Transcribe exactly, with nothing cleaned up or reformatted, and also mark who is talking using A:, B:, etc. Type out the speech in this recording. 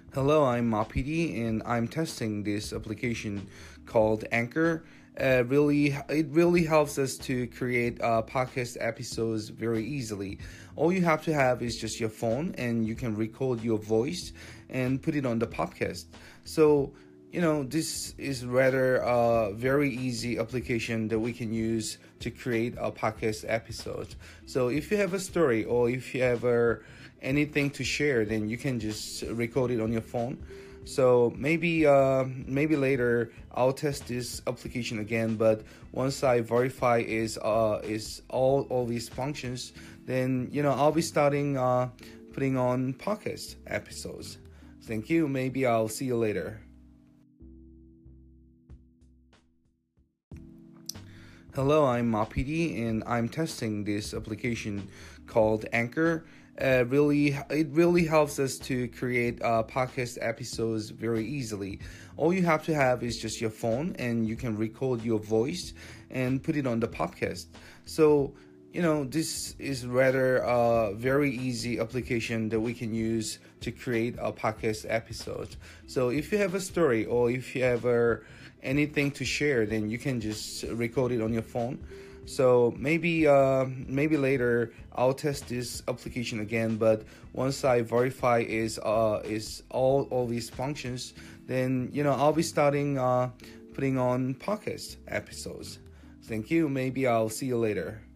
A: Hello, I'm Ma P D, and I'm testing this application called Anchor. Uh, really, it really helps us to create uh, podcast episodes very easily. All you have to have is just your phone, and you can record your voice and put it on the podcast. So, you know, this is rather a very easy application that we can use to create a podcast episode. So if you have a story or if you have a, anything to share, then you can just record it on your phone. So maybe uh, maybe later I'll test this application again. But once I verify is uh, is all all these functions, then you know I'll be starting uh, putting on podcast episodes. Thank you. Maybe I'll see you later. Hello, I'm Ma P D, and I'm testing this application called Anchor. Uh, really, it really helps us to create uh, podcast episodes very easily. All you have to have is just your phone, and you can record your voice and put it on the podcast. So, you know, this is rather a very easy application that we can use to create a podcast episode. So if you have a story or if you have a, anything to share, then you can just record it on your phone. So maybe uh, maybe later I'll test this application again. But once I verify is uh, is all all these functions, then you know I'll be starting uh, putting on podcast episodes. Thank you. Maybe I'll see you later.